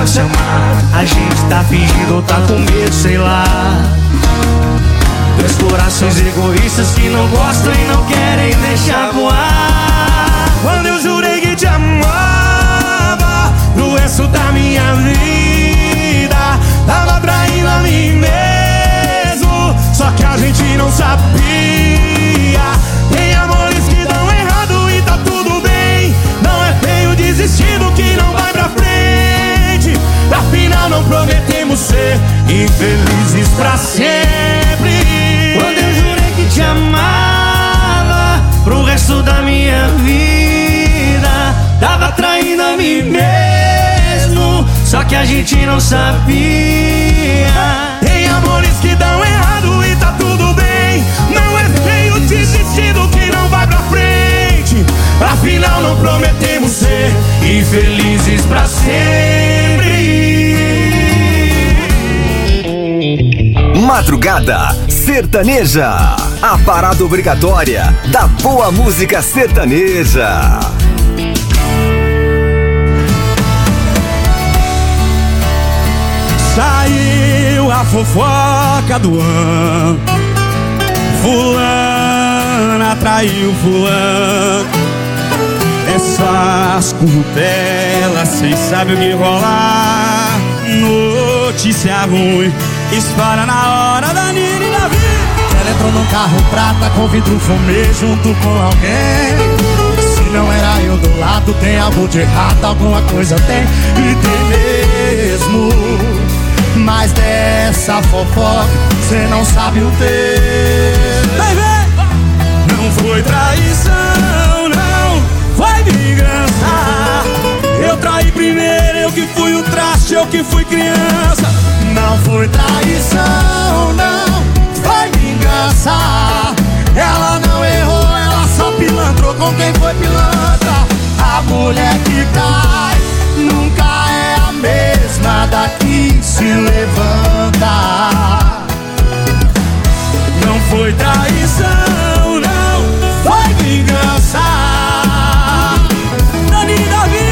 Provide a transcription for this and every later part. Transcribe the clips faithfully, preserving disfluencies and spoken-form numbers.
pra se amar. A gente tá fingindo ou tá com medo, sei lá. Dois corações egoístas que não gostam e não querem deixar voar. Quando eu jurei que te amava pro resto da minha vida, tava traindo a mim mesmo, só que a gente não sabia. Tem amores que dão errado e tá tudo bem. Não é feio desistir do que não vai pra frente. Afinal não prometemos ser infelizes pra sempre. Quando eu jurei que te amava pro resto da minha vida, tava traindo a mim mesmo, só que a gente não sabia. Tem amores que dão errado e tá tudo bem. Não é feio desistir do que não vai pra frente. Afinal não prometemos ser infelizes pra sempre. Madrugada Sertaneja, a parada obrigatória da boa música sertaneja. Saiu a fofoca do ano, fulana traiu fulano. Essas curtelas, cês sabem o que rolar. Notícia ruim espalha na hora da Nina e da vida. Ela entrou num carro prata com vidro fumê junto com alguém. Se não era eu do lado, tem algo de errado, alguma coisa tem, e tem mesmo. Mas dessa fofoca cê não sabe o texto. Vai ver! Não foi traição, não foi vingança. Eu traí primeiro, eu que fui o traste, eu que fui criança. Não foi traição, não foi vingança. Ela não errou, ela só pilantrou com quem foi pilantra. A mulher que cai nunca é a mesma da que se levanta. Não foi traição, não foi vingança. Dani Davi.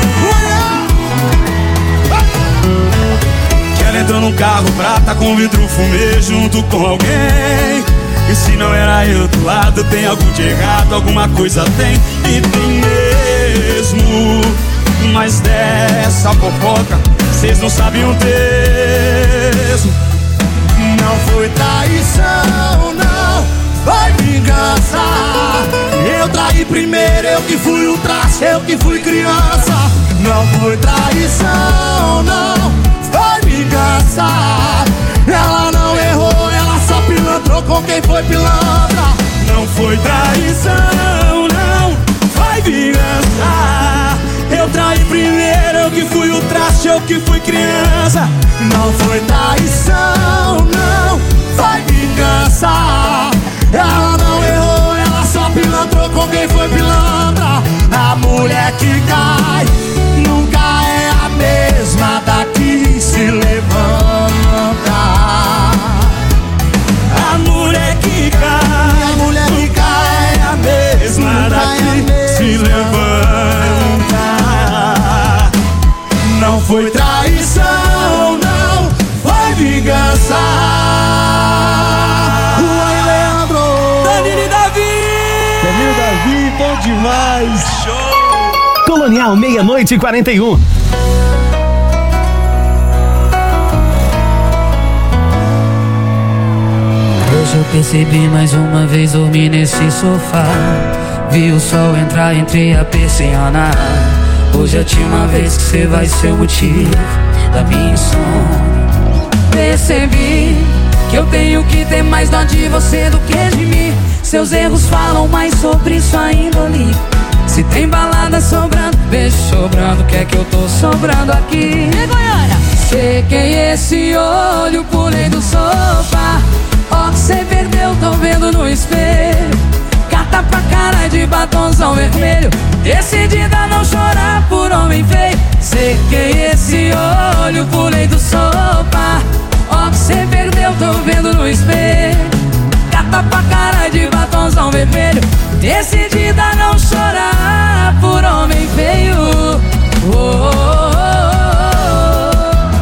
Que ela entrou num carro prata com vidro fumê junto com alguém. E se não era eu do lado, tem algo de errado, alguma coisa tem, e tem mesmo. Mas dessa fofoca cês não sabem o texto. Não foi traição, não foi vingança. Eu traí primeiro, eu que fui o traste, eu que fui criança. Não foi traição, não foi vingança. Ela não errou, ela só pilantrou com quem foi pilantra. Não foi traição, não foi vingança. Eu traí primeiro, eu que fui o traste, eu que fui criança. Não foi traição, não foi vingança. Ela não errou, ela só pilantrou com quem foi pilantra. A mulher que cai nunca é a mesma da que se levanta. A mulher que cai, a mulher que cai é a mesma da que se levanta. Não foi traição, não foi vingança. Juan Leandro, Danilo Davi. Danilo Davi, bom demais. Show. Colonial, meia-noite e quarenta e um. Hoje eu percebi mais uma vez dormir nesse sofá. Vi o sol entrar entre a persiana. Hoje é a última vez que cê vai ser o motivo da minha insônia. Percebi que eu tenho que ter mais dó de você do que de mim. Seus erros falam mais sobre sua índole. Se tem balada sobrando, beijo sobrando, quer que eu tô sobrando aqui? E Goiânia? Sequei esse olho, pulei do sofá. Ó que cê perdeu, tô vendo no espelho. Carta pra cara de batonzão vermelho. Decidida a não chorar por homem feio. Sequei esse olho, pulei do sofá. Ó que cê perdeu, tô vendo no espelho. Carta pra cara de batonzão vermelho. Decidida a não chorar por homem feio. Oh, oh, oh, oh.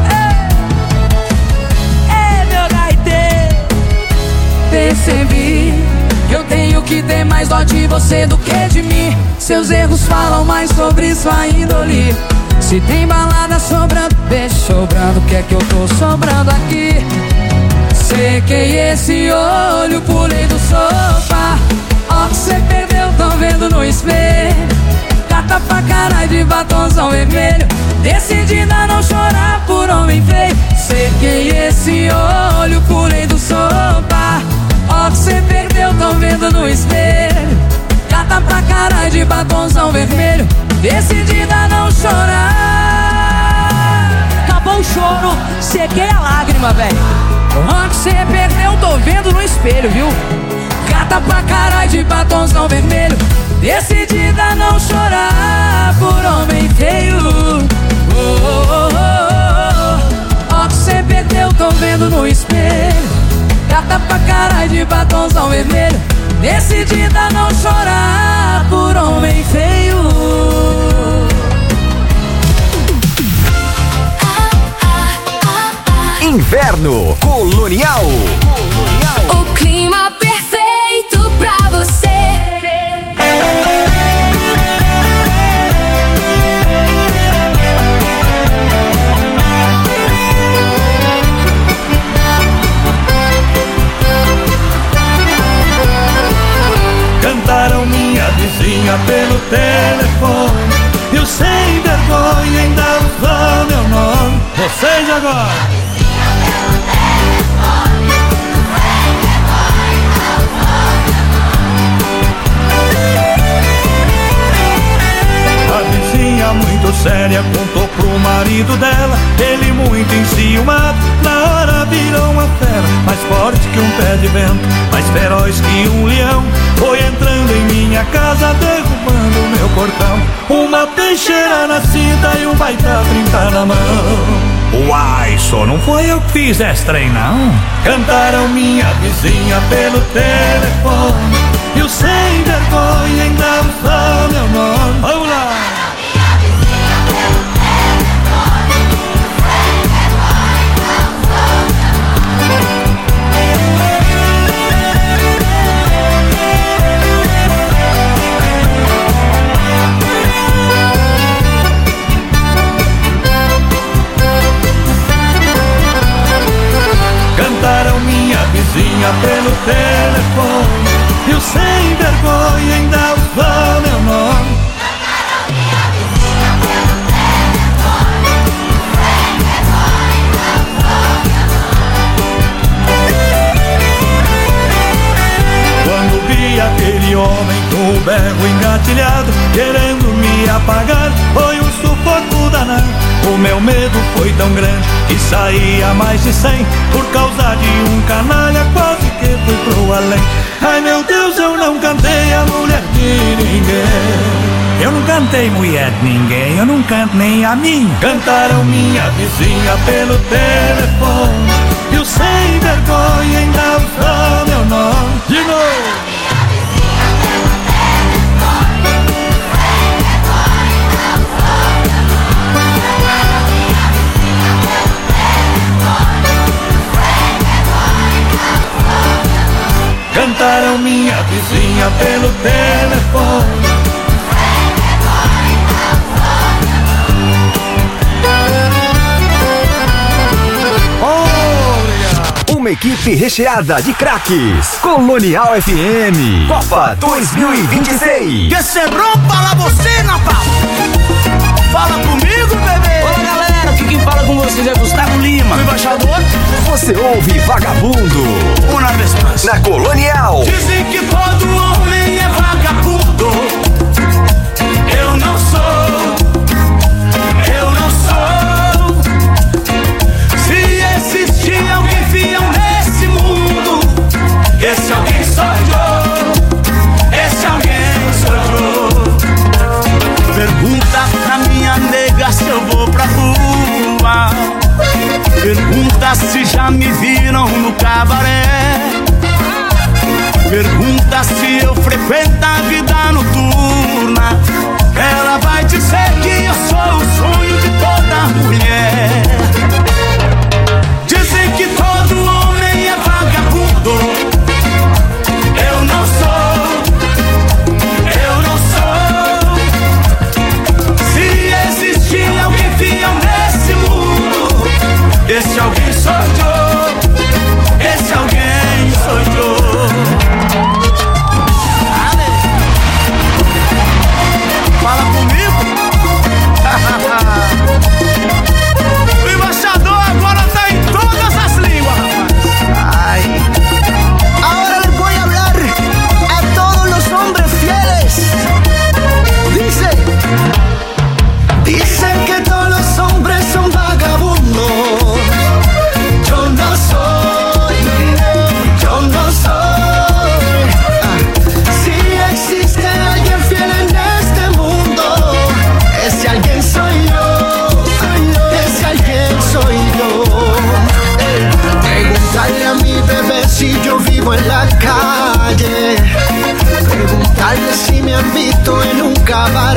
você do que de mim. Seus erros falam mais sobre sua índole. Se tem balada sobrando, beijo sobrando, o que é que eu tô sobrando aqui? Sequei esse olho, pulei do sofá. Ó que cê perdeu, tão vendo no espelho. Gata pra caralho de batonzão vermelho. Decidida a não chorar por homem feio. Sequei esse olho, pulei do sofá. Ó que cê perdeu, tão vendo no espelho. Gata pra caralho de batonzão vermelho. Decidida a não chorar. Acabou o choro, sequei a lágrima, velho. Ó que cê perdeu, tô vendo no espelho, viu? Gata pra caralho de batonzão vermelho. Decidida a não chorar por homem feio. Oh, oh, oh, oh. Ó que cê perdeu, tô vendo no espelho. Gata pra caralho de batonzão vermelho. Decidida a não chorar por homem feio. Inverno Colonial. O clima perfeito pra você. Cantaram minha vizinha pelo telefone. Eu sem vergonha ainda usou meu nome. Vocês agora. A vizinha muito séria contou pro marido dela. Ele muito enciumado, na hora virou uma fera. Mais forte que um pé de vento, mais feroz que um leão. Foi entrando em minha casa, derrubando o meu portão. Uma peixeira nascida e um baita trinta na mão. Uai, só não foi eu que fiz esse trem, não. Cantaram minha vizinha pelo telefone. E eu sem vergonha ainda usou meu nome. Vamos lá! Cantaram minha vizinha pelo telefone. Eu sem vergonha ainda usou meu nome. Quando vi aquele homem com o berro engatilhado, querendo me apagar, foi um sufoco danado. O meu medo foi tão grande que saí a mais de cem. Por causa de um canalha quase que fui pro além. Ai meu Deus, eu não cantei a mulher de ninguém. Eu não cantei mulher de ninguém, eu não canto nem a minha. Cantaram minha vizinha pelo telefone. Eu sem vergonha ainda usou meu nome. De novo. Cantaram minha vizinha pelo telefone. Uma equipe recheada de craques. Colonial F M Copa dois mil e vinte e seis. Que se rompa la bocina, pau. Fala comigo, bebê. Olá, galera, aqui quem fala com vocês é Gustavo Lima, O embaixador. Você ouve Vagabundo Uma vez mais. na Colonial. Dizem que todo homem é vagabundo. Eu não sou. Eu não sou. Se existir alguém fiel nesse mundo, esse alguém sou eu. Esse alguém sou eu. Pergunta pra minha nega se eu vou pra rua. Pergunta se já me viram no cabaré. Pergunta se eu frequento a vida noturna. Ela vai dizer que eu sou o sonho de toda mulher. Dizem que todo homem é vagabundo. Eu não sou.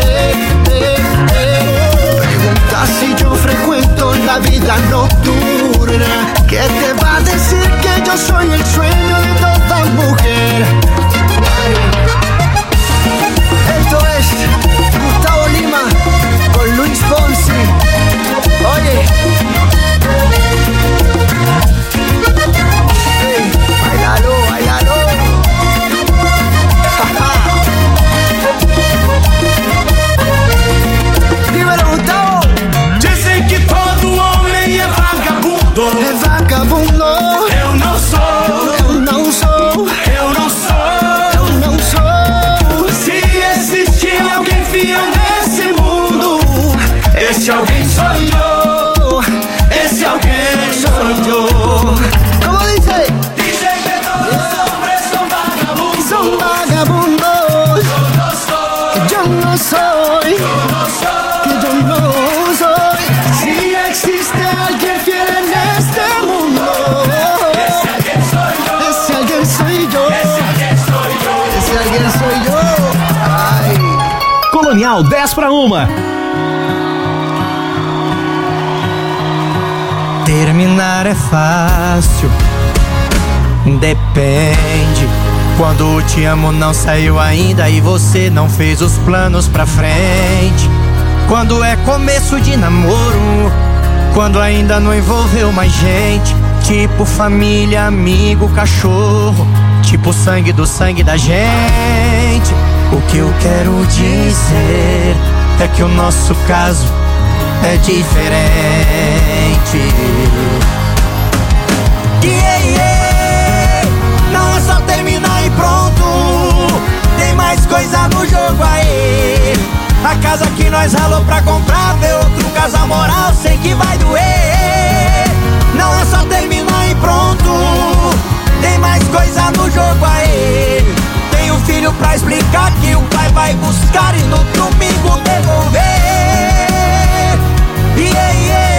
Pregunta si yo frecuento la vida nocturna. ¿Qué te va a decir que yo soy el sueño de toda mujer? Esto es Gustavo Lima con Luis Fonsi. Oye, hey, bailalo, bailalo. Dímelo, Gustavo. Dizem que todo homem é vagabundo. É vagabundo. Eu não sou. Eu não sou. Eu não sou. Eu não sou. Se existir alguém fiel nesse mundo, esse alguém sou eu. Esse alguém sou eu. Como dice? Dizem que todos os hombres são vagabundos. Son vagabundos. Eu não sou. Yo no soy. Eu não sou. Que yo no soy. Se existe alguém fiel neste mundo, Ese alguien soy yo. esse alguém sou eu. Ese alguien soy yo. Ay. Colonial dez para uma. Terminar é fácil, depende. Quando o te amo não saiu ainda e você não fez os planos pra frente. Quando é começo de namoro, quando ainda não envolveu mais gente. Tipo família, amigo, cachorro. Tipo sangue do sangue da gente. O que eu quero dizer é que o nosso caso é diferente. Yeah, yeah. Não é só terminar e pronto. Tem mais coisa no jogo aí. A casa que nós ralou pra comprar, ver outro casal moral, sei que vai doer. Não é só terminar e pronto. Tem mais coisa no jogo aí. Tem um filho pra explicar que o pai vai buscar e no domingo devolver. Yeah, yeah.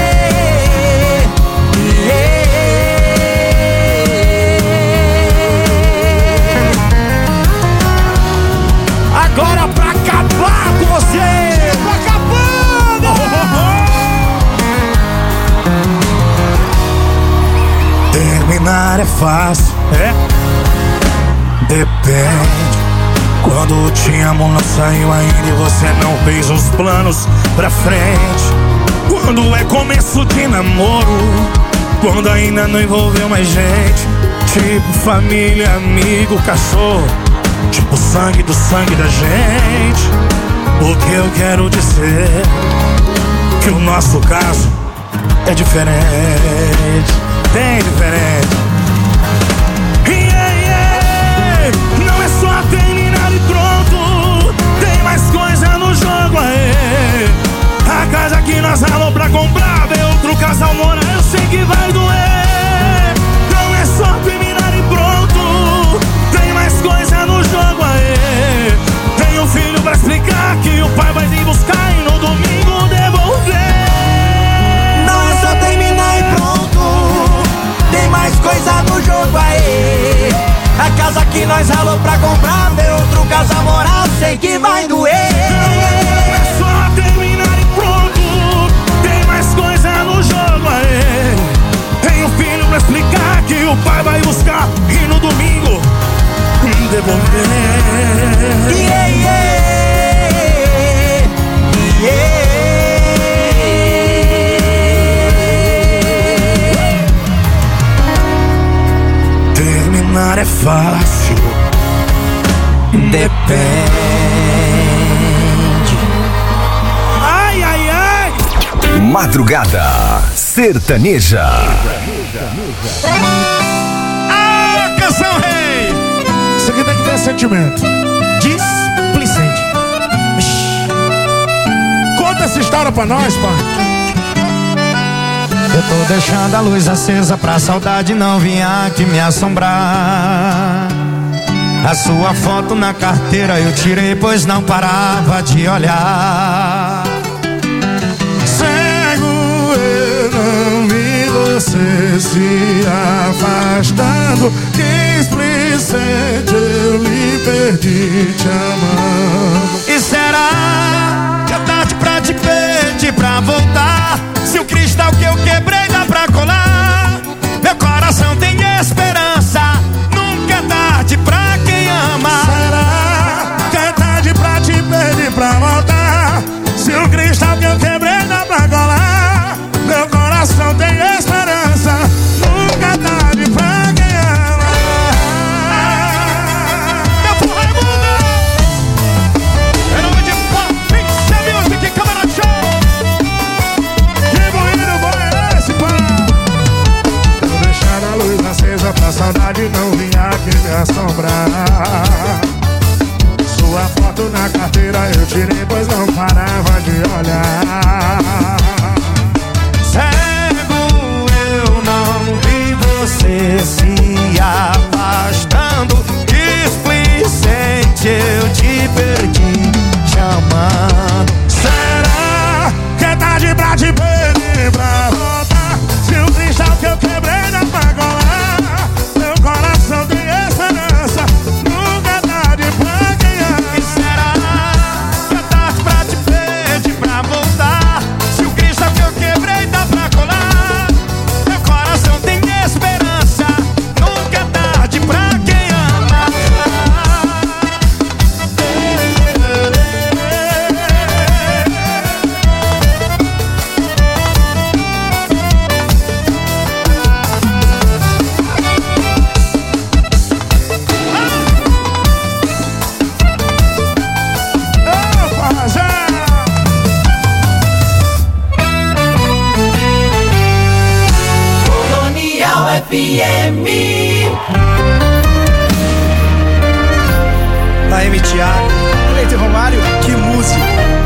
Agora pra acabar com você, tô acabando. Terminar é fácil, É? depende. Quando te amo não saiu ainda e você não fez os planos pra frente. Quando é começo de namoro, quando ainda não envolveu mais gente. Tipo família, amigo, cachorro. Tipo sangue do sangue da gente. O que eu quero dizer que o nosso caso é diferente. Bem diferente. Yeah, yeah. Não é só terminar e pronto. Tem mais coisa no jogo aí. A casa que nós ralou pra comprar, ver outro casal morar, eu sei que vai doer. Não é só terminar e pronto. Tem mais coisa no jogo aí. Tem um filho pra explicar que o pai vai vir buscar e no domingo devolver. Não é só terminar e pronto. Tem mais coisa no jogo aí. A casa que nós ralou pra comprar, ver outro casal morar, sei que vai doer. Não é só terminar e pronto. Tem mais coisa no jogo aí. Tem um filho pra explicar que o pai vai buscar e no domingo devolver. Yeah, yeah, yeah. Terminar é fácil, depende. ai, ai, ai. Madrugada Sertaneja. Ah, canção rei. Isso aqui tem que ter sentimento. Displicente. Conta essa história pra nós, pai. Eu tô deixando a luz acesa pra saudade não vir aqui me assombrar. A sua foto na carteira eu tirei, pois não parava de olhar. Cego eu não vi você se afastando. Que displicente eu lhe perdi te amando. E será que é tarde pra te pedir pra voltar? Se o cristal que eu quebrei dá pra colar, meu coração tem esperança, nunca é tarde pra quem ama. Será que é tarde pra te pedir pra voltar? Se o cristal que eu quebrei dá pra colar, meu coração tem esperança, nunca é tarde pra quem ama. Meu porra é mundo! Em nome de Pix Music, Câmara Show! Que bonito bom é esse, pá? Quero deixar a luz acesa pra saudade não vir aqui me assombrar. Sua foto na carteira eu tirei, pois não parava de olhar. Cego, eu não vi você se afastando. Displicente, eu te perdi te amando. Será que é tarde pra te pedir pra voltar? Se o cristal que eu quebrei dá pra colar, meu coração tem esperança, nunca é tarde pra quem ama. E será que é tarde pra te pedir pra voltar? Se o cristal que eu quebrei dá pra colar, meu coração tem esperança, nunca é tarde pra quem ama. Colonial F M. Da M T A, Cleiton Romário, que música.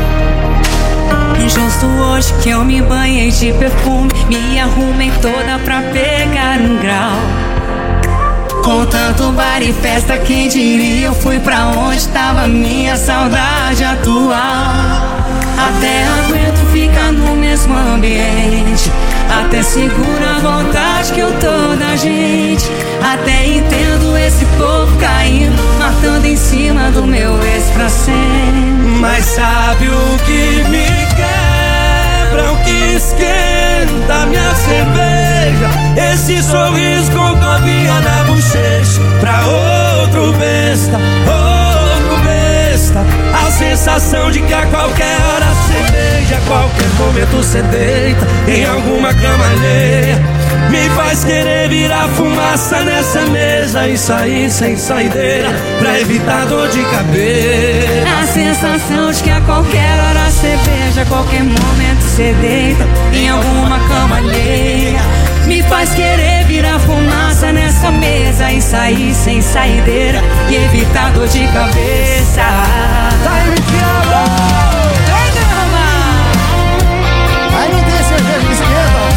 Justo hoje que eu me banhei de perfume, me arrumei toda pra pegar um grau. Com tanto bar e festa, quem diria, eu fui pra onde tava minha saudade atual. Até aguento ficar no mesmo ambiente, até seguro a vontade que eu tô da gente. Até entendo esse povo caindo, matando em cima do meu ex pra sempre. Mas sabe o que me quebra, o que esquenta minha cerveja? Esse sorriso com copinha na bochecha pra outro besta, outro besta. A sensação de que a qualquer hora cê beija, a qualquer momento cê deita em alguma cama alheia, me faz querer virar fumaça nessa mesa e sair sem saideira pra evitar dor de cabeça. A sensação de que a qualquer hora cê beija, a qualquer momento cê deita em alguma cama alheia, me faz querer virar fumaça nessa mesa e sair sem saideira e evitar dor de cabeça. Tá enfiado! Vem, derrama! Aí não tem cerveja de esquerda.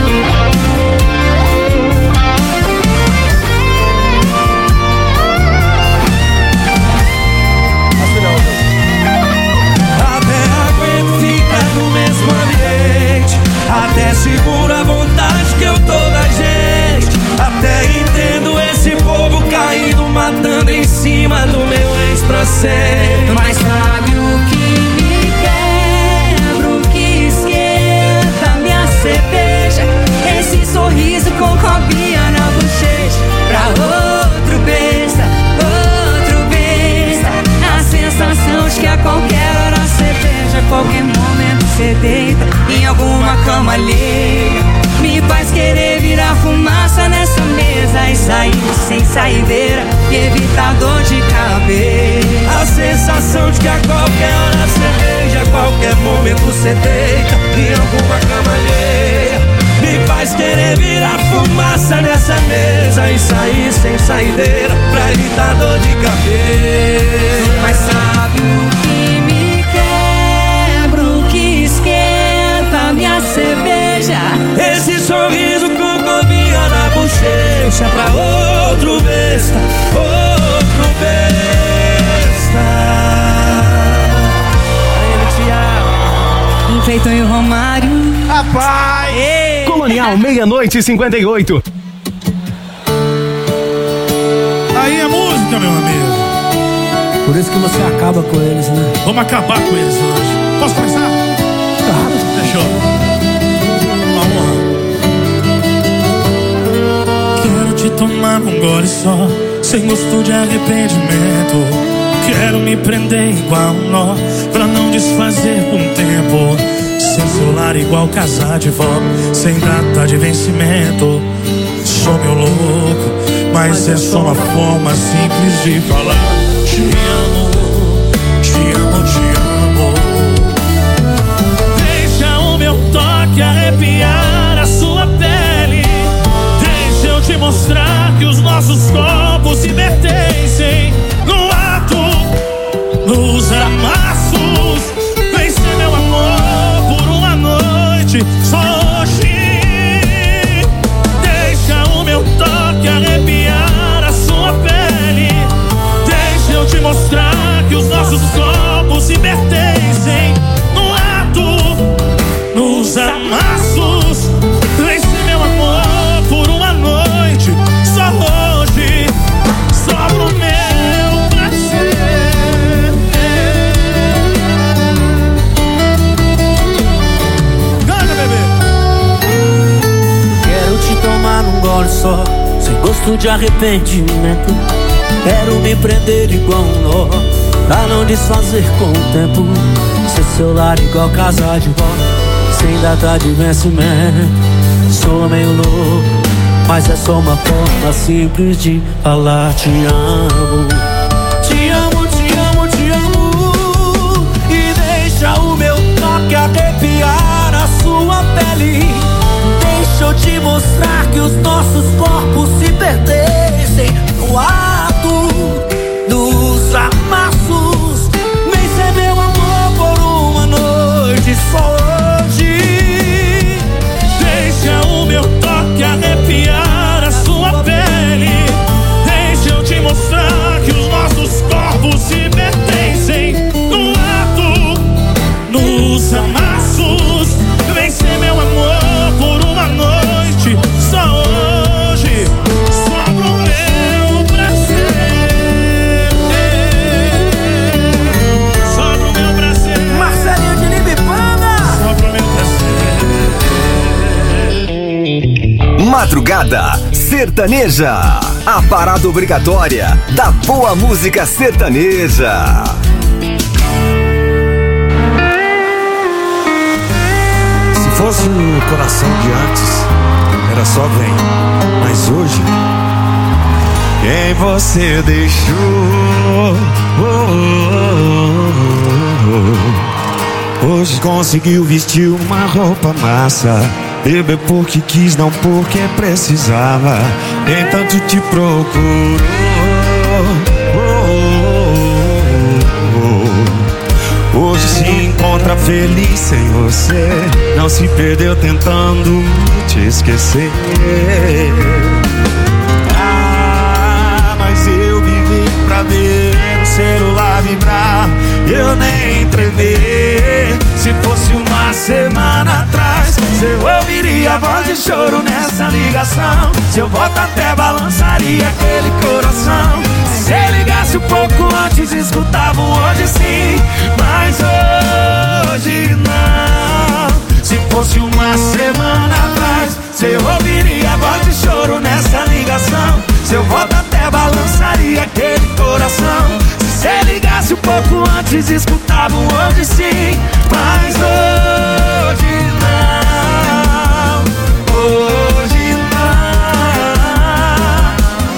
Até aguento ficar no mesmo ambiente, até seguro a vontade que eu tô da gente. Até entendo esse povo caindo, matando em cima do meu ex pra sempre. Mas sabe o que me quebra, o que esquenta minha cerveja? Esse sorriso com copinha na bochecha pra outro besta, outro besta. A sensação de que a qualquer hora cê beija, a qualquer momento cê deita em alguma cama alheia, me faz querer virar fumaça nessa mesa e sair sem saideira e evitar dor de cabeça. A sensação de que a qualquer hora cê beija, a qualquer momento cê deita em alguma cama alheia, me faz querer virar fumaça nessa mesa e sair sem saideira pra evitar dor de cabeça. Mas sabe o que me quebra, o que esquenta minha cerveja? Esse sorriso com copinha na bochecha pra outro besta, outro besta. Um Cleiton e o Romário. Rapaz! Colonial, meia-noite e cinquenta e oito. aí é música, meu amigo. Por isso que você acaba com eles, né? Vamos acabar com eles hoje. Posso começar? Claro. Deixa eu. Vamos lá. Quero te tomar num gole só, sem gosto de arrependimento. Quero me prender igual um nó, pra não desfazer com o tempo. Sem celular igual casar de volta, sem data de vencimento. Sou meu louco, mas é só uma forma simples de falar. Te amo, te amo, te amo. Deixa o meu toque arrepiar a sua pele. Deixa eu te mostrar que os nossos corpos se pertencem. No ato, nos amassos, vem ser meu amor por uma noite, só hoje. Deixa o meu toque arrepiar a sua pele. Deixa eu te mostrar que os nossos corpos se pertencem. No ato, nos amassos, vem ser meu amor por uma noite, só hoje, só pro meu prazer. Canta, bebê. Quero te tomar num gole só, sem gosto de arrependimento. Quero me prender igual um nó, pra não desfazer com o tempo. Ser seu lar igual casar de volta, sem data de vencimento. Sou meio louco, mas é só uma forma simples de falar te amo. Te amo, te amo, te amo. E deixa o meu toque arrepiar a sua pele. Deixa eu te mostrar que os nossos corpos se pertencem. No ato dos amassos, vem ser meu amor por uma noite, só hoje. Deixa o meu toque arrepiar a sua pele. Deixa eu te mostrar que os nossos corpos se pertencem. No ato, nos amassos, vem ser meu amor por uma noite, só hoje, só pro meu prazer. Só pro meu prazer. Marcelinho de Libipana. Só pro meu prazer. Madrugada Sertaneja, a parada obrigatória da boa música sertaneja. Se fosse o coração de antes, era só vem. Mas hoje, quem você deixou? Oh, oh, oh, oh. Hoje conseguiu vestir uma roupa massa. Bebeu porque quis, não porque precisava. Nem tanto te procurou. Oh, oh, oh. Hoje se encontra feliz sem você. Não se perdeu tentando te esquecer. Ah, mas eu vivi pra ver o celular vibrar. Eu nem tremei. Se fosse uma semana atrás, eu ouviria a voz de choro nessa ligação. Seu voto até balançaria aquele coração. Se você ligasse um pouco antes, escutava um hoje sim. Mas hoje não. Se fosse uma semana atrás, você ouviria a voz de choro nessa ligação. Seu voto até balançaria aquele coração. Se você ligasse um pouco antes, escutava um hoje sim. Mas hoje não. Hoje não.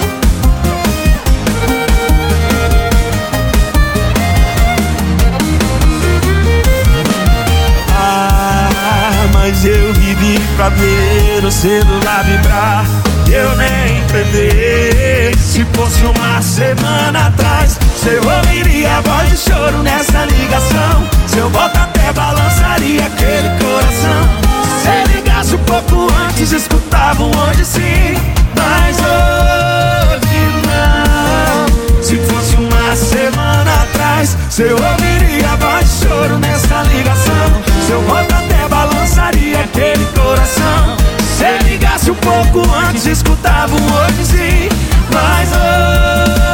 Ah, mas eu vivi pra ver o celular vibrar. Eu nem entendi. Se fosse uma semana atrás, você ouviria a voz de choro nessa ligação. Seu voto até balançaria aquele coração. Se você ligasse um pouco antes, escutava um hoje sim. Mas hoje não. Se fosse uma semana atrás, você ouviria a voz de choro nessa ligação. Seu voto até balançaria aquele coração. Se ligasse um pouco antes, escutava um hoje sim. Mas hoje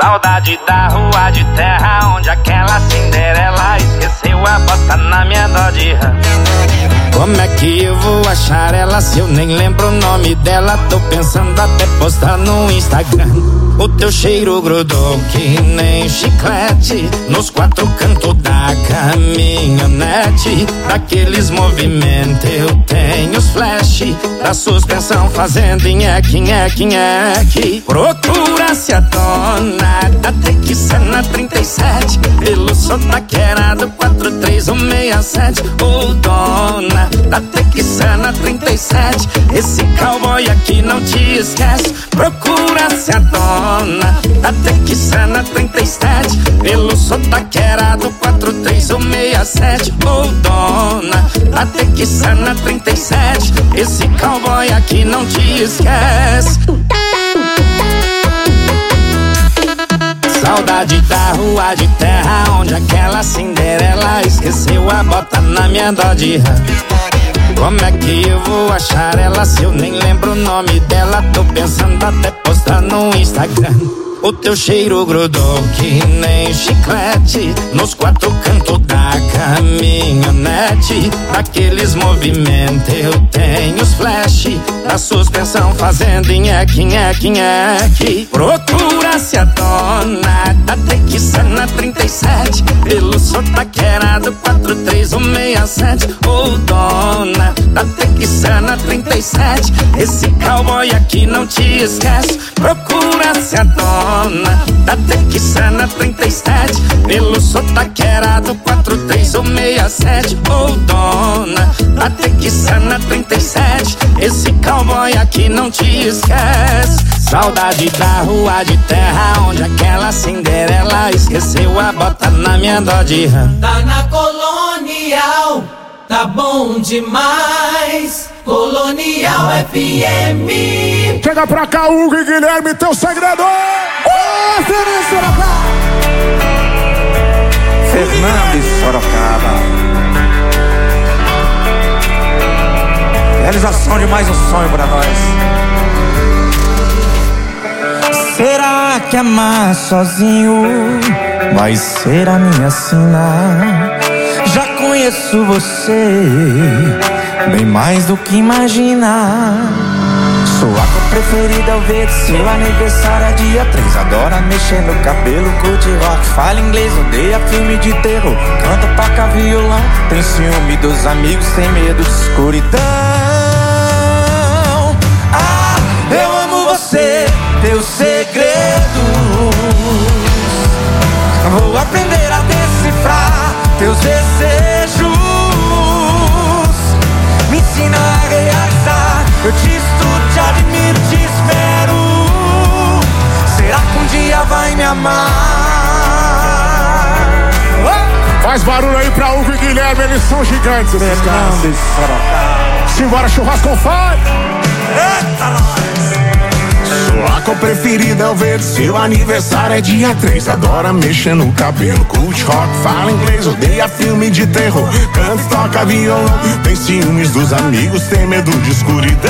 Saudade da rua de terra onde aquela Cinderela esqueceu a bota na minha dó de rã. Como é que eu vou achar ela se eu nem lembro o nome dela? Tô pensando até postar no Instagram. O teu cheiro grudou que nem chiclete nos quatro cantos da caminhonete. Daqueles movimentos eu tenho os flash da suspensão fazendo nheque, nheque, nheque. Procura-se a dona da Texana trinta e sete pelo sotaqueirado quatro três um seis sete. Ô dona da Texana trinta e sete, esse cowboy aqui não te esquece. Procura-se a dona da Texana trinta e sete pelo sotaqueirado quatro três um seis sete. Ô dona da Texana trinta e sete, esse cowboy aqui não te esquece. Saudade da rua de terra onde aquela Cinderela esqueceu a bota na minha dó de rã. Como é que eu vou achar ela se eu nem lembro o nome dela? Tô pensando até postar no Instagram. O teu cheiro grudou que nem chiclete nos quatro cantos da caminhonete. Daqueles movimentos eu tenho os flash da suspensão fazendo nheque, nheque, nheque. Procura-se a dona da Texana trinta e sete pelo sotaqueirado quatro três um seis sete. Ô dona da Texana trinta e sete, esse cowboy aqui não te esquece. Procura-se a dona da Texana trinta e sete pelo sotaqueirado quatro três um seis sete. Ô dona da Texana trinta e sete, esse cowboy aqui não te esquece. Saudade da rua de terra onde aquela Cinderela esqueceu a bota na minha dó de rã. Tá na Colonial, tá bom demais. Colonial F M. Chega pra cá, Hugo e Guilherme, teu segredo. Ô, Fernando Sorocaba. Fernando e Sorocaba. Realização de mais um sonho pra nós. Será que amar sozinho vai ser a minha sina? Já conheço você bem mais do que imaginar. Sua cor preferida é o verde, seu aniversário é dia três. Adora mexer no cabelo, curte rock, fala inglês, odeia filme de terror, canta, toca violão, tem ciúme dos amigos, tem medo de escuridão. Ah, eu amo você, teus segredos vou aprender a decifrar teus desejos. Me ensina a realizar. Eu te estudo, te admiro, te espero. Será que um dia vai me amar? Faz barulho aí pra Hugo e Guilherme, eles são gigantes, né, cara? Simbora, churrasco on fire. Eita, nós! Sua cor preferida é o verde, seu aniversário é dia três. Adora mexer no cabelo, curte rock, fala inglês, odeia filme de terror, canta, toca violão, tem ciúmes dos amigos, tem medo de escuridão.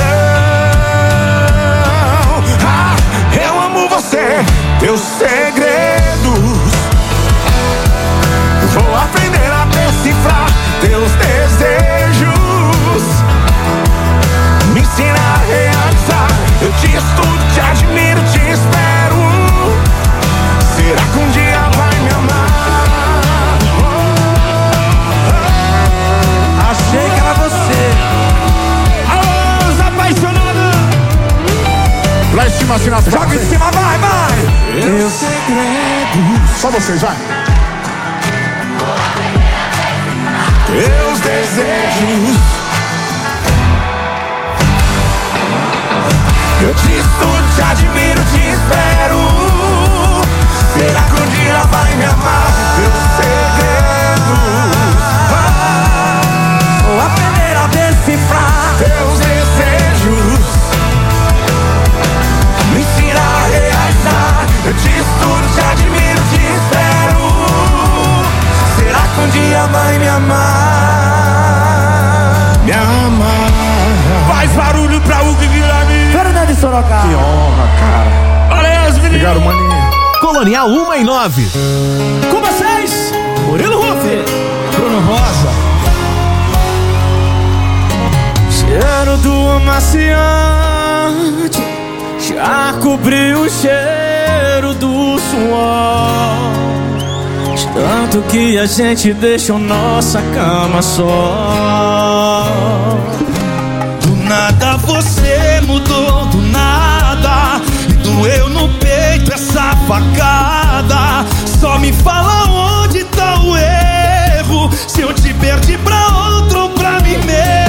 Ah, eu amo você, teus segredos vou aprender a decifrar teus desejos. Me ensina a realizar. Eu te estudo, te admiro, te espero. Será que um dia vai me amar? Achei que era você. Alô, os apaixonados. Lá em cima, assim nas Joga em cima, vai, vai. Teus segredos. Só vocês, vai. Teus desejos. Eu te estudo, te admiro, te espero. Será que um dia vai me amar? Teus segredos. Vou aprender a decifrar teus desejos. Me ensina a realizar. Eu te estudo, te admiro, te espero. Será que um dia vai me amar? Me amar. Faz barulho pra Hugo e Guilherme. Fernando e Sorocaba. Que honra, cara. Valeu, os meninos. Obrigado, maninho. Colonial um e nove. Com vocês, Murilo Rufi, Bruno Rosa. Cheiro do amaciante já cobriu o cheiro do suor, de tanto que a gente deixou nossa cama só. Do nada você mudou, do nada, e doeu no peito essa facada. Só me fala onde tá o erro, se eu te perdi pra outro ou pra mim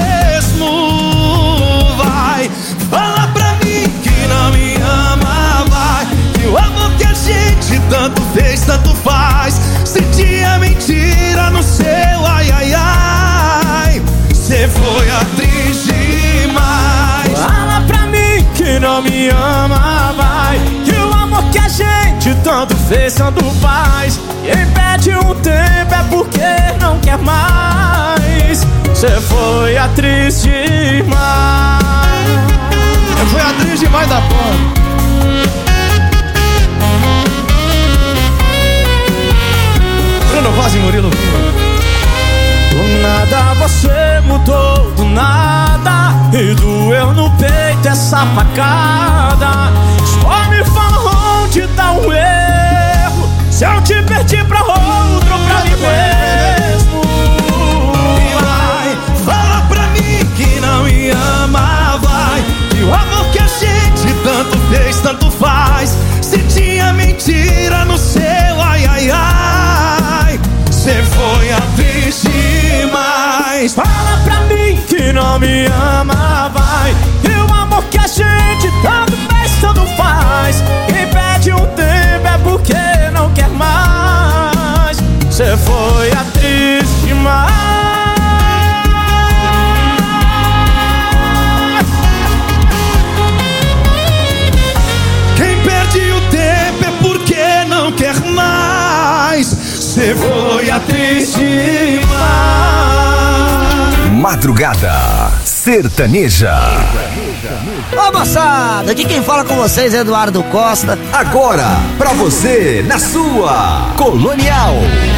mesmo. Vai, fala pra mim que não me ama, vai, que o amor que a gente tanto fez, tanto faz. Senti a mentira no seu ai, ai, ai. Cê foi atriz demais. Fala pra mim que não me ama, vai, que o amor que a gente tanto fez, tanto faz. Quem perde um tempo é porque não quer mais. Cê foi atriz demais. Eu fui atriz demais da porra. Bruno Rosa e Murilo. Do nada você mudou, do nada, e doeu no peito essa facada. Só me fala onde tá o erro, se eu te perdi pra outro ou pra mim mesmo. E vai, fala pra mim que não me ama, vai, que o amor que a gente tanto fez, tanto faz. Se tinha mentira no seu ai, ai, ai. Cê foi atriz demais. Fala pra mim que não me ama, vai, que o amor que a gente tanto fez, tanto faz. Quem perde um tempo é porque não quer mais. Cê foi atriz demais. Quem perde o tempo é porque não quer mais. Cê foi atriz demais. Madrugada Sertaneja. Ô moçada, aqui quem fala com vocês é Eduardo Costa. Agora, pra você, na sua Colonial.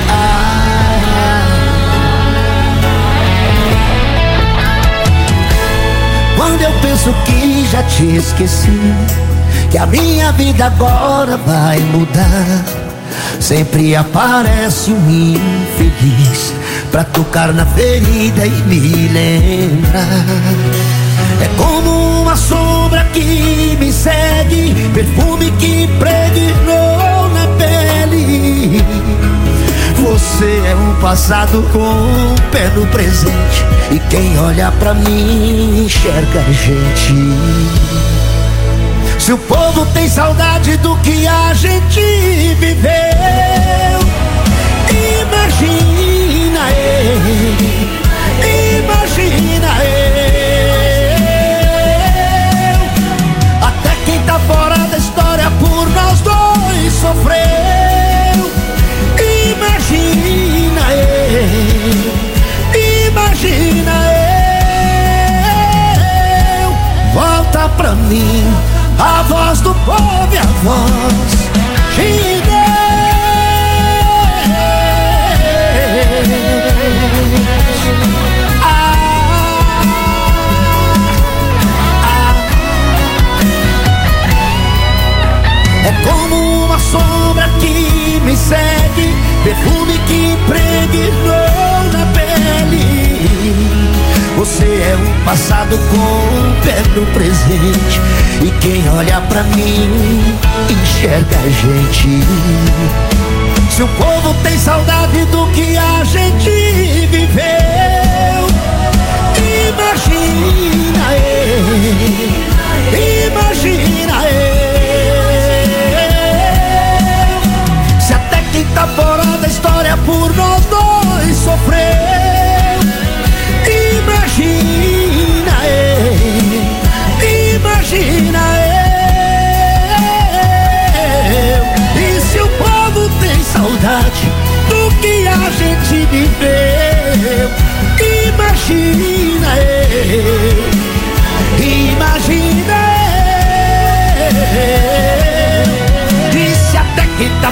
Quando eu penso que já te esqueci, que a minha vida agora vai mudar, sempre aparece um infeliz pra tocar na ferida e me lembrar. É como uma sombra que me segue, perfume que impregnou na pele. Você é um passado com um pé no presente, e quem olha pra mim enxerga a gente. Se o povo tem saudade do que a gente viveu, imagina ele, imagina eu. Até quem tá fora da história por nós dois sofreu. Imagina ele, imagina eu. Volta pra mim a voz do povo e a voz de Deus. Ah, ah. É como uma sombra que me segue, perfume que impregnou na pele. Você é um passado com um pé no presente, e quem olha pra mim enxerga a gente. Se o povo tem saudade do que a gente viveu, imagina ele, imagina eu. Se até quem tá fora da história por nós dois sofreu, imagina ele, imagina eu. E se o povo tem saudade do que a gente viveu, imagina ele, imagina eu. E se até quem tá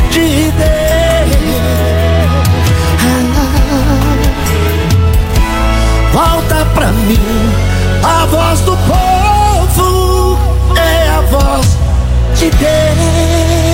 de Deus. Volta pra mim, a voz do povo é a voz de Deus.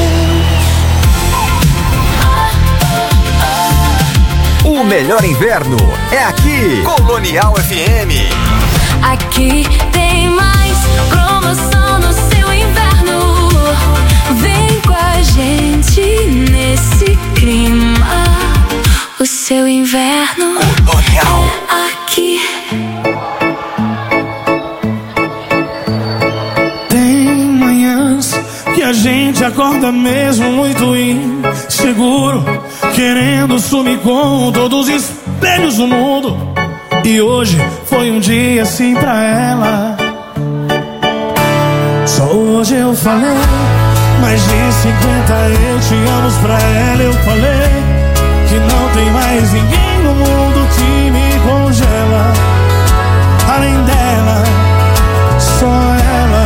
O melhor inverno é aqui, Colonial F M. Aqui tem mais promoção no seu inverno. Vem com a gente nesse clima. O seu inverno Colonial é aqui. Tem manhãs que a gente acorda mesmo muito inseguro, querendo sumir com todos os espelhos do mundo. E hoje foi um dia assim pra ela. Só hoje eu falei mais de cinquenta eu te amo pra ela. Eu falei que não tem mais ninguém no mundo que me congela. Além dela, só ela,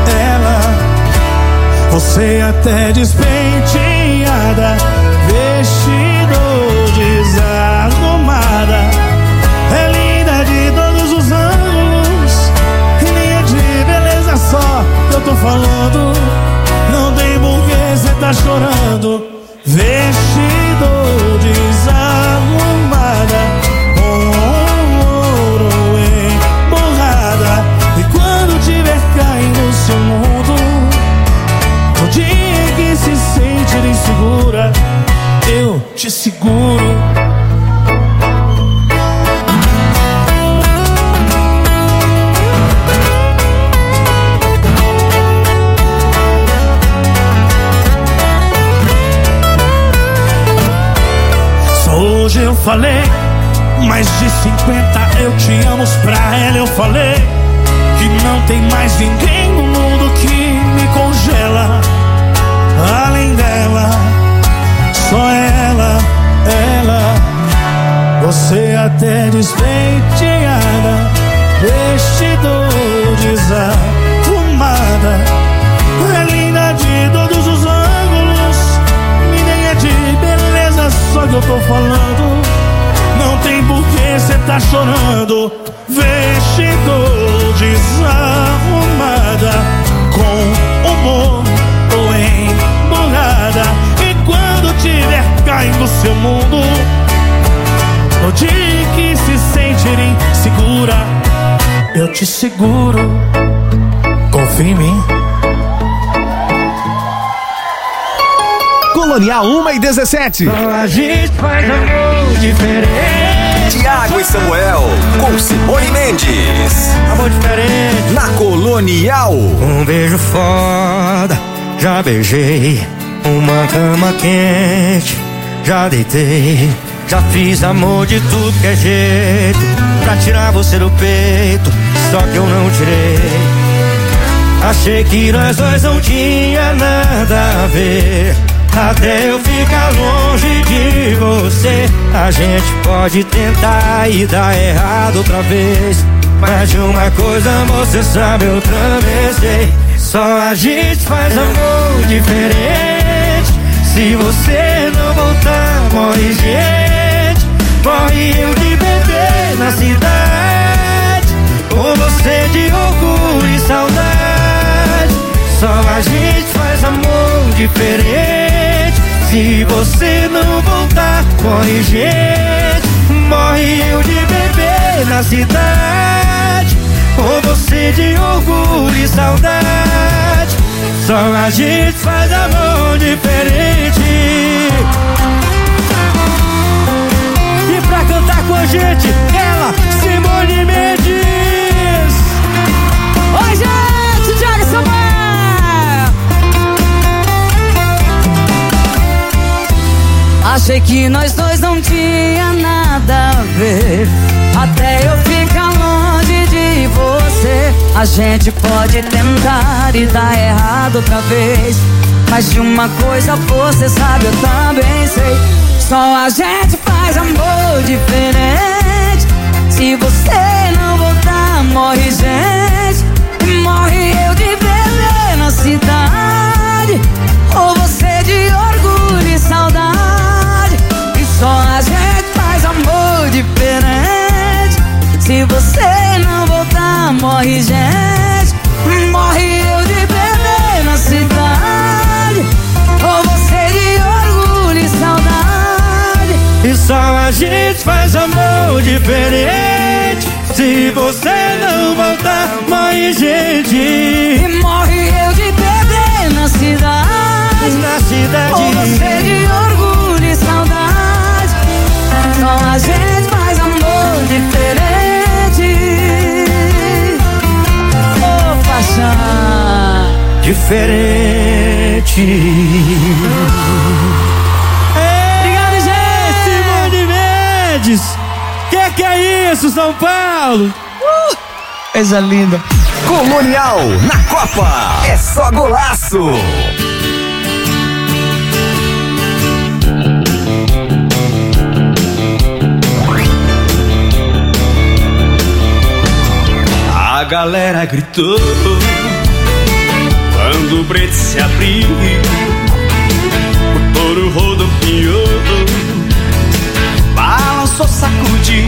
ela. Você até despenteada, vestido desarrumada, é linda de todos os ângulos, e nem é de beleza só que eu tô falando. Não tem porquê cê tá chorando. Vestido desarrumada, com ouro emborrada. E quando tiver caindo no seu mundo, no dia que se sentir insegura, eu te seguro. Hoje eu falei mais de cinquenta eu te amo pra ela. Eu falei que não tem mais ninguém no mundo que me congela. Além dela, só ela, ela. Você até despenteada, vestido desarrumada, é linda de todos os ângulos, e nem é de beleza só que eu tô falando. Não tem porquê cê tá chorando. Vestido desarrumada, com humor ou embolada. E quando tiver caindo seu mundo, no dia que se sentir insegura, eu te seguro. Confia em mim. Colonial uma e dezessete. A gente faz amor diferente. Tiago e Samuel com Simone Mendes. Amor diferente. Na Colonial. Um beijo foda, já beijei. Uma cama quente, já deitei. Já fiz amor de tudo que é jeito, pra tirar você do peito, só que eu não tirei. Achei que nós dois não tinha nada a ver, até eu ficar longe de você. A gente pode tentar e dar errado outra vez, mas de uma coisa você sabe, eu também sei. Só a gente faz amor diferente. Se você não voltar, morre gente. Morre eu de bebê na cidade, com você de orgulho e saudade. Só a gente faz amor diferente. Se você não voltar, morre gente. Morre eu de bebê na cidade, com você de orgulho e saudade. Só a gente faz amor diferente. E pra cantar com a gente, ela, Simone Mendes. Oi, gente, Thiago Samuel. Achei que nós dois não tinha nada a ver, até eu ficar longe de você. A gente pode tentar e dar errado outra vez, mas de uma coisa você sabe, eu também sei. Só a gente faz amor diferente. Se você não voltar, morre gente. E morre eu de bebê na cidade, ou você de orgulho morre gente, morre eu de perder na cidade, ou você de orgulho e saudade. E só a gente faz amor diferente. Se você não voltar, morre gente. E morre eu de perder na cidade, na cidade, ou você de orgulho e saudade. Só a gente faz amor diferente. Ô, paixão diferente. Obrigado, gente. Simone Mendes. Que que é isso, São Paulo? Uh, coisa linda. Colonial na Copa. É só golaço. A galera gritou quando o brete se abriu, o touro rodopiou, balançou, sacudiu,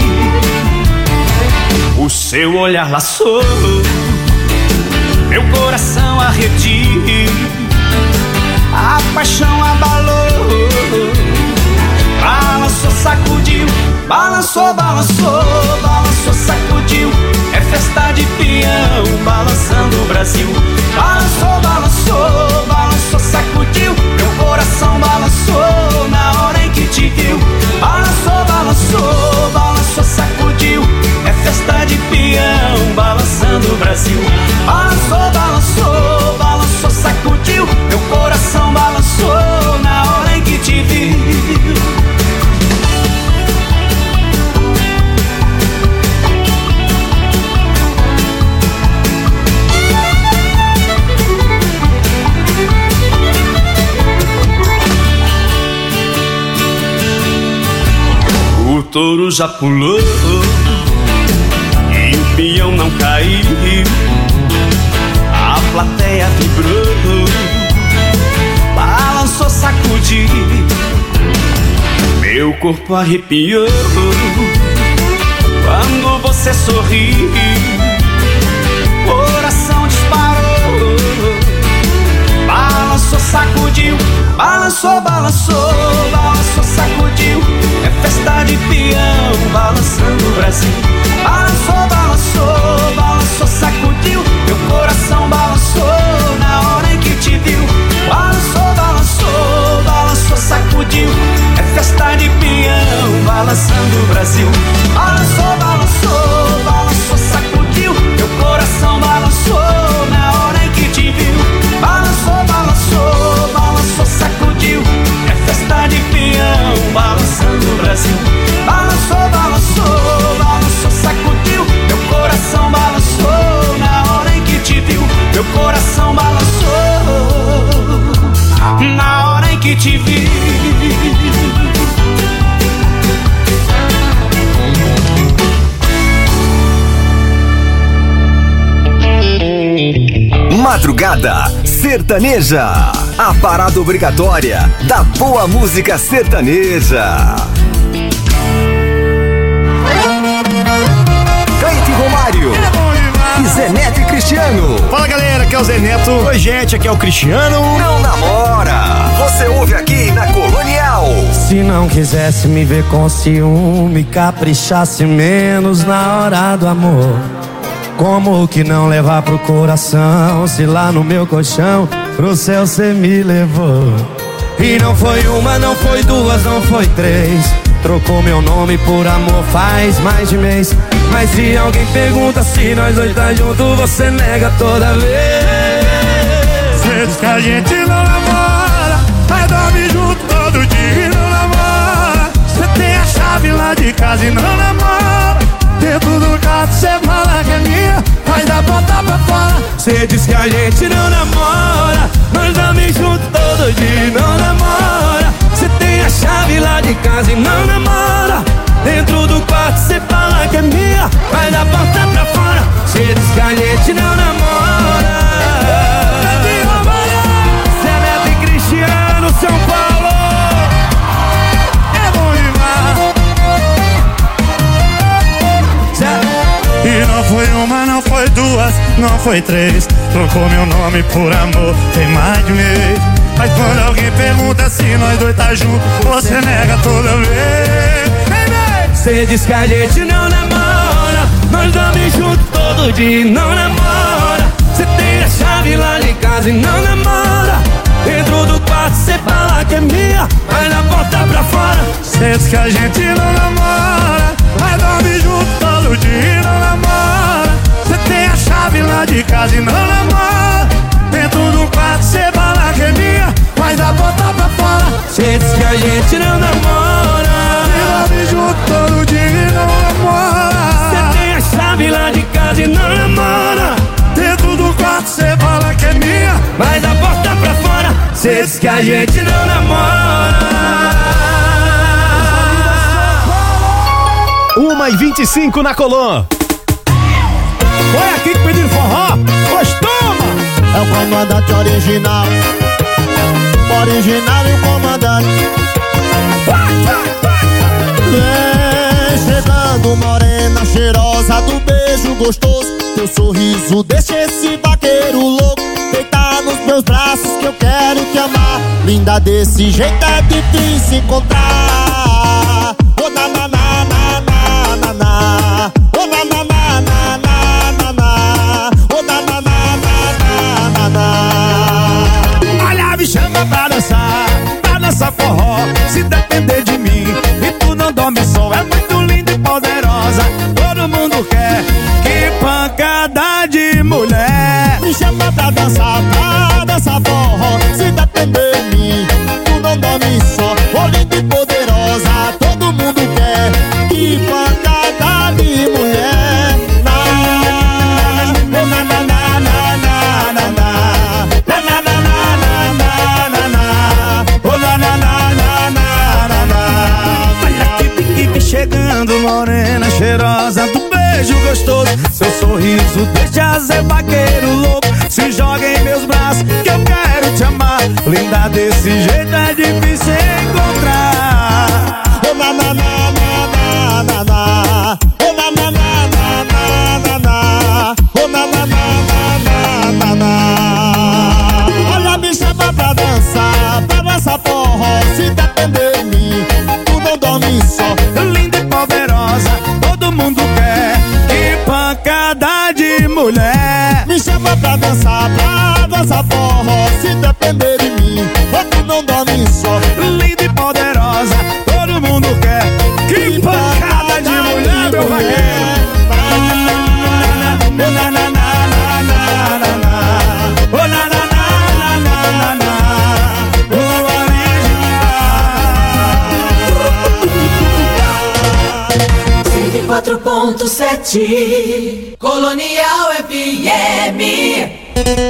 o seu olhar laçou, meu coração arredio, a paixão abalou, balançou, sacudiu, balançou, balançou, balançou, sacudiu. É festa de peão, balançando o Brasil. Balançou, balançou, balançou, sacudiu. Meu coração balançou na hora em que te viu. Balançou, balançou, balançou, sacudiu. É festa de peão, balançando o Brasil. Balançou, balançou, balançou, sacudiu. Meu coração balançou na hora em que te viu. O touro já pulou e o peão não caiu. A plateia vibrou, balançou, sacudiu. Meu corpo arrepiou quando você sorriu. Coração disparou, balançou, sacudiu. Balançou, balançou, balançou, sacudiu. É festa de peão, balançando o Brasil. Balançou, balançou, balançou, sacudiu. Meu coração balançou na hora em que te viu. Balançou, balançou, balançou, sacudiu. É festa de peão, balançando o Brasil. Balançou, balançou, balançou, sacudiu. Meu coração balançou na hora em que te viu. Balançou, balançou, balançou, sacudiu. É festa de peão, balançando o Brasil. Balançou, balançou, balançou, sacudiu. Meu coração balançou na hora em que te viu. Meu coração balançou na hora em que te vi. Madrugada Sertaneja, a parada obrigatória da boa música sertaneja. Cleide Romário e Zé Neto e Cristiano. Fala, galera, aqui é o Zé Neto. Oi, gente, aqui é o Cristiano. Não namora, você ouve aqui na Colonial. Se não quisesse me ver com ciúme, caprichasse menos na hora do amor. Como que não levar pro coração, se lá no meu colchão pro céu cê me levou? E não foi uma, não foi duas, não foi três. Trocou meu nome por amor faz mais de mês. Mas se alguém pergunta se nós dois tá junto, você nega toda vez. Cê diz que a gente não namora, mas dorme junto todo dia e não namora. Cê tem a chave lá de casa e não namora. Dentro do quarto cê fala que é minha, mas da porta pra fora. Cê diz que a gente não namora, nós dormimos junto todo dia e não namora. Cê tem a chave lá de casa e não namora. Dentro do quarto cê fala que é minha, mas da porta pra fora. Cê diz que a gente não namora. Zé Neto e Cristiano, São Paulo. É bom demais. Zé. E não foi foi uma, não foi duas, não foi três. Trocou meu nome por amor, tem mais de mês. Mas quando alguém pergunta se nós dois tá junto, você nega toda vez. Cê diz que a gente não namora, nós dormimos juntos todo dia e não namora. Cê tem a chave lá de casa e não namora. Dentro do quarto cê fala que é minha, mas na porta pra fora. Cê diz que a gente não namora, mas dorme junto todo dia e não namora. Cê tem a chave lá de casa e não namora. Dentro do quarto cê fala que é minha, mas na porta pra fora. Cê diz que a gente não namora, dorme junto todo dia e não namora. Cê tem a chave lá de casa e não namora. Dentro do quarto cê fala que é minha, mas a porta pra fora. Cê diz que a gente não namora. uma e vinte e cinco na Colô. Foi aqui que pediram forró? Pois toma! É o comandante original, original e o comandante. Vem chegando morena cheirosa do beijo gostoso. Teu sorriso deixa esse vaqueiro louco deitar nos meus braços que eu quero te amar. Linda desse jeito é difícil encontrar. Oh na na na na na na na. Oh na na na na na na na. Oh na na na na na na na. Olha, me chama pra dançar, pra dançar forró. Se depender de mim e tu não dorme só, é muito linda e poderosa. Todo mundo quer, que pancada de mulher. Me chama pra dançar, pra dançar forró. Se depender de mim, tu não dorme só. Oh, linda e poderosa, todo mundo quer. Que pancada de mulher. Na, na, na, na, na, na, na, na. Na, na, na, na, na, na, na. Oh, na, na, na, na, na, na, na. Olha que pique chegando, morena cheirosa do beijo gostoso. Seu sorriso deixa ser vaqueiro louco. Se joga em meus braços que eu quero te amar. Linda desse jeito é difícil encontrar. Oh na na na na na na. Oh na na na na na na. Oh na na na na na na. Olha, me chama pra dançar, pra dançar forró. Se depender de mim, tu não dorme só. Linda e poderosa, todo mundo quer. Que pancada de mulher. Me chama pra dançar, pra dançar forró. Se depender de mim, tu não dorme só. Linda e poderosa, todo mundo quer. Que pancada de mulher, meu vaqueiro. Oh na na na na na na na. Oh na na na na na na. O original. cento e quatro ponto sete Colonial F M.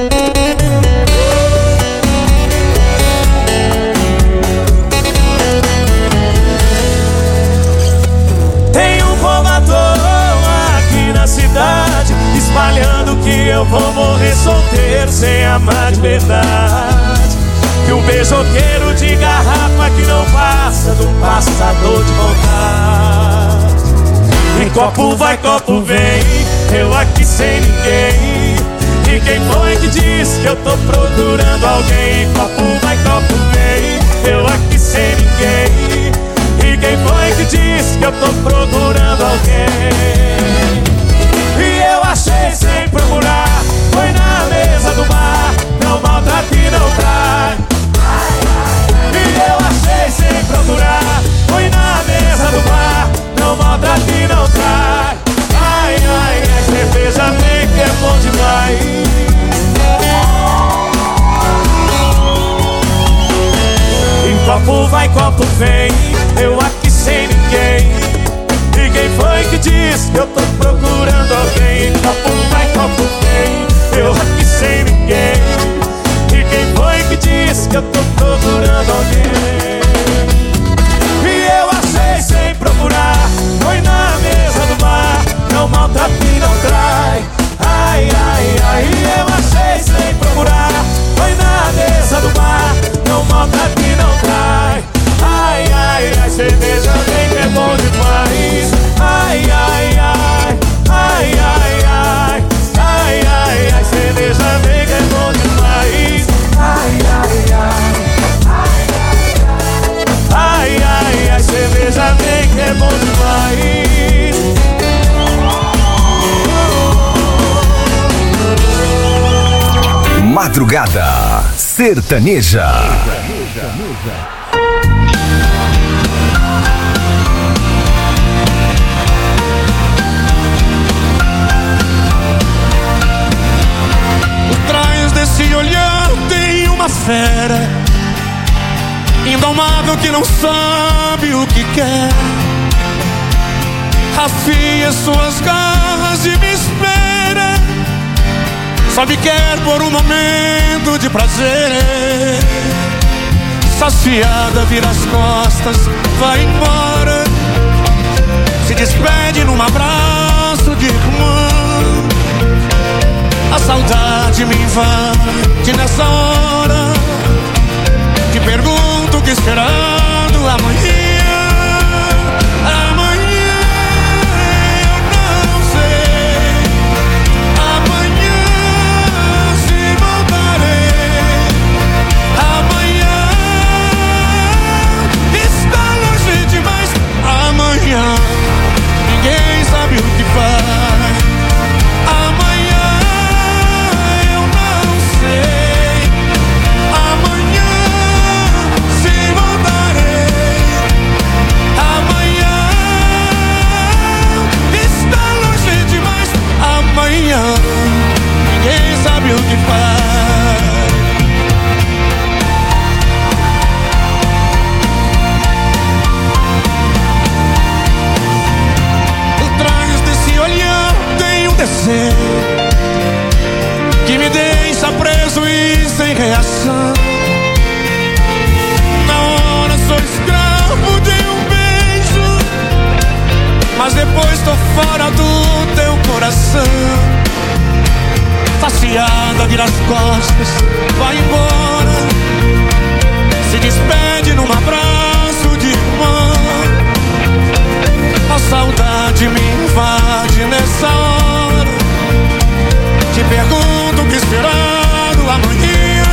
Tem um povo à toa aqui na cidade, espalhando que eu vou morrer solteiro sem amar de verdade. Que o beijoqueiro de garrafa que não passa de um passador de vontade. E copo vai, copo vem, eu aqui sem ninguém. E quem foi que disse que eu tô procurando alguém? Copo vai, copo vem, eu aqui sem ninguém. E quem foi que disse que eu tô procurando alguém? E eu achei sem procurar, foi na mesa do bar. Não maltrata e não trai. E eu achei sem procurar, foi na mesa do bar. Não maltrata e não trai. Ai, ai, ai, cerveja vem que é bom demais. E copo vai, copo vem, eu aqui sem ninguém. E quem foi que disse que eu tô procurando alguém? Copo vai, copo vem, eu aqui sem ninguém. E quem foi que disse que eu tô procurando alguém? E eu achei sem procurar, foi na mesa do bar. Não maltrata e não trai. Ai, ai, ai, eu achei sem procurar, foi na mesa do bar. Não maltrata e não trai. Ai, ai, ai, cerveja vem que é bom demais. Ai, ai, ai. Madrugada Sertaneja. Por trás desse olhar tem uma fera indomável que não sabe o que quer. Afia suas garras e me espera. Só me quer por um momento de prazer. Saciada, vira as costas, vai embora. Se despede num abraço de irmã. A saudade me invade nessa hora. Te pergunto o que esperando amanhã. Amanhã eu não sei. Amanhã se voltarei. Amanhã está longe demais. Amanhã ninguém sabe o que faz. Amanhã eu não sei. Amanhã se voltarei. Amanhã está longe demais. Amanhã ninguém sabe o que faz. Por trás desse olhar tem um desejo que me deixa preso e sem reação. Na hora sou escravo de um beijo, mas depois tô fora do teu coração. Saciada, vira as costas, vai embora. Se despede num abraço de irmã. A saudade me invade nessa hora. Te pergunto o que esperando amanhã.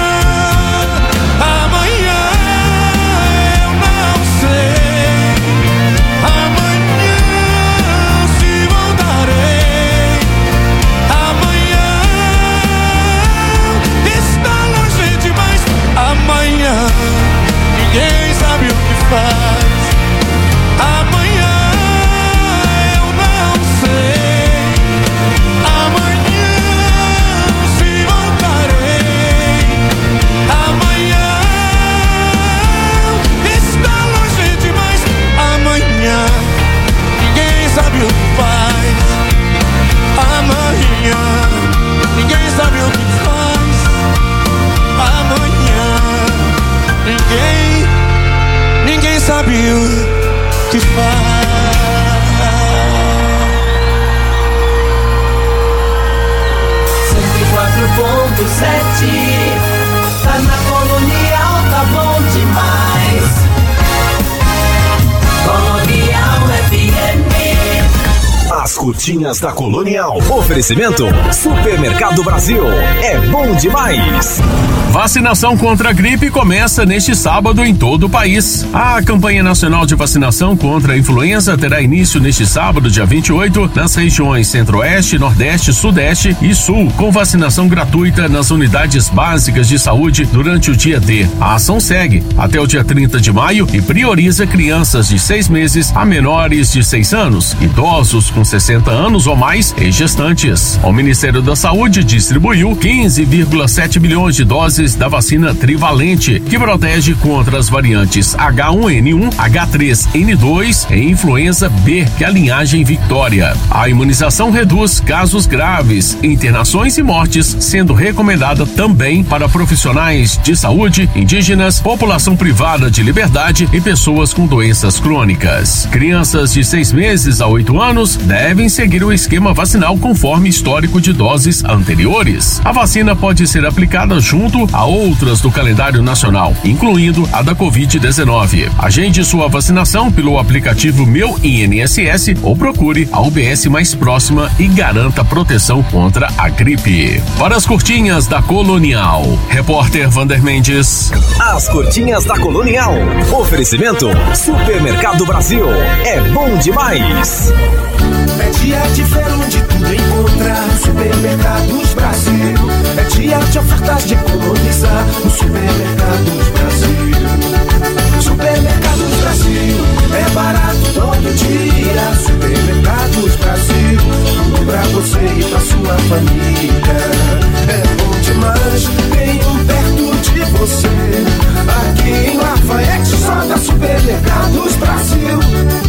Amanhã eu não sei. Amanhã se voltarei. Amanhã está longe demais. Amanhã ninguém sabe o que faz. Amanhã eu não sei. Amanhã se voltarei. Amanhã está longe demais. Amanhã ninguém sabe o que faz. Amanhã ninguém sabe o que faz. Amanhã ninguém, ninguém sabe o que faz. cento e quatro ponto sete. Tá na Colonial, tá bom demais. Colonial F M. As curtinhas da Colonial. Oferecimento Supermercado Brasil. É bom demais. Vacinação contra a gripe começa neste sábado em todo o país. A campanha nacional de vacinação contra a influenza terá início neste sábado, dia vinte e oito, nas regiões Centro-Oeste, Nordeste, Sudeste e Sul, com vacinação gratuita nas unidades básicas de saúde durante o dia D. A ação segue até o dia trinta de maio e prioriza crianças de seis meses a menores de seis anos, idosos com sessenta anos ou mais e gestantes. O Ministério da Saúde distribuiu quinze vírgula sete milhões de doses da vacina trivalente, que protege contra as variantes H um N um, H três N dois e influenza B, que é a linhagem Victoria. A imunização reduz casos graves, internações e mortes, sendo recomendada também para profissionais de saúde, indígenas, população privada de liberdade e pessoas com doenças crônicas. Crianças de seis meses a oito anos devem seguir o esquema vacinal conforme histórico de doses anteriores. A vacina pode ser aplicada junto a outras do calendário nacional, incluindo a da covid dezenove. Agende sua vacinação pelo aplicativo Meu I N S S ou procure a U B S mais próxima e garanta proteção contra a gripe. Para as curtinhas da Colonial, repórter Vander Mendes. As curtinhas da Colonial. Oferecimento Supermercado Brasil. É bom demais. É dia de feirão de tudo encontrar. Supermercados Brasil. É dia de oferta prontas de economizar no Supermercados Brasil. Supermercados Brasil, é barato todo dia. Supermercados Brasil, tudo pra você e pra sua família. É bom demais, tem um perto de você. Aqui em Lafayette só dá Supermercados Brasil.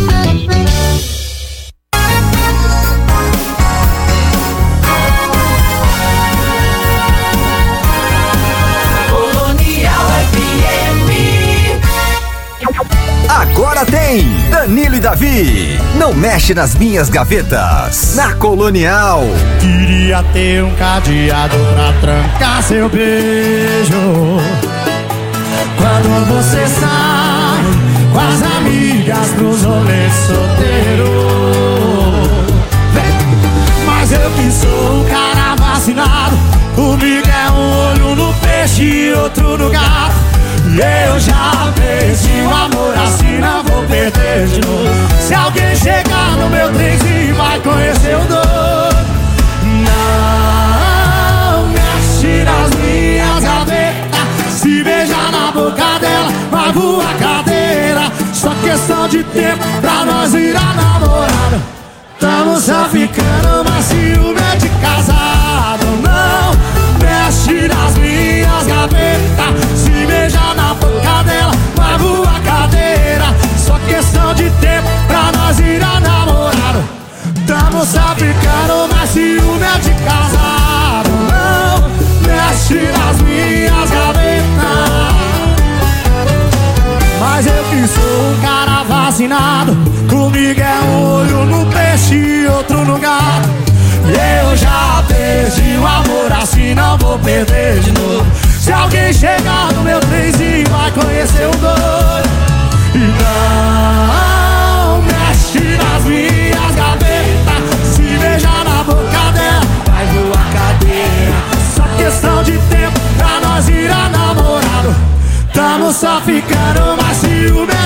Agora tem Danilo e Davi. Não mexe nas minhas gavetas. Na Colonial. Queria ter um cadeado pra trancar seu beijo. Quando você sai com as amigas pros rolês solteiro. Mas eu que sou um cara vacinado. Comigo é um olho no peixe e outro no gato. E eu já perdi o amor, assim não vou perder de novo. Se alguém chegar no meu trenzinho vai conhecer o doido. Não mexe nas minhas gavetas. Se beijar na boca dela vai voar cadeira. Só questão de tempo pra nós virar namorado. Tamo só ficando, mas ciúme é de casado. Não mexe nas minhas gavetas. Se beijar na boca dela vai voar cadeira. Só questão de tempo pra nós virar namorado. Tamo só ficando, mas ciúme é de casado. Não mexe nas minhas gavetas. Mas eu que sou um cara vacinado. Comigo é um olho no peixe e outro no gato. E eu já perdi o amor, assim não vou perder de novo. Se alguém chegar no meu trenzinho vai conhecer o doido. E não mexe nas minhas gavetas. Se beijar na boca dela vai voar cadeira. Só questão de tempo pra nós virar namorado. Tamo só ficando, mas ciúme